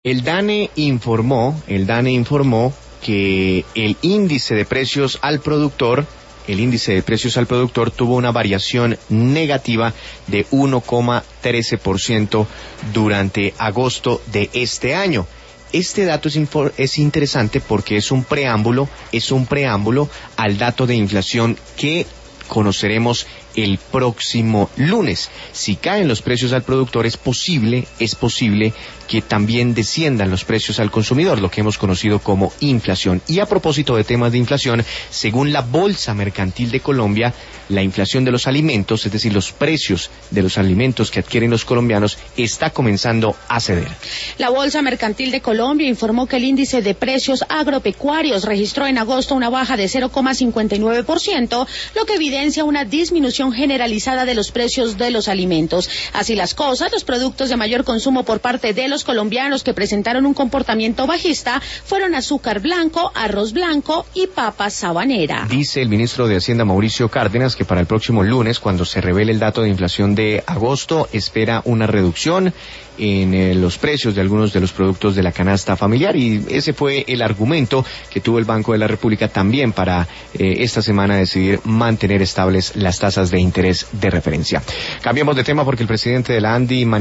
El DANE informó que el índice de precios al productor tuvo una variación negativa de 1,13% durante agosto de este año. Este dato es interesante porque es un preámbulo al dato de inflación que conoceremos el próximo lunes. Si caen los precios al productor, es posible que también desciendan los precios al consumidor, lo que hemos conocido como inflación. Y a propósito de temas de inflación, según la Bolsa Mercantil de Colombia, la inflación de los alimentos, es decir, los precios de los alimentos que adquieren los colombianos, está comenzando a ceder. La Bolsa Mercantil de Colombia informó que el índice de precios agropecuarios registró en agosto una baja de 0,59%, lo que evidencia una disminución generalizada de los precios de los alimentos. Así las cosas, los productos de mayor consumo por parte de los colombianos que presentaron un comportamiento bajista fueron azúcar blanco, arroz blanco y papa sabanera. Dice el ministro de Hacienda, Mauricio Cárdenas, que para el próximo lunes, cuando se revele el dato de inflación de agosto, espera una reducción en los precios de algunos de los productos de la canasta familiar, y ese fue el argumento que tuvo el Banco de la República también para esta semana decidir mantener estables las tasas de interés de referencia. Cambiamos de tema porque el presidente de la ANDI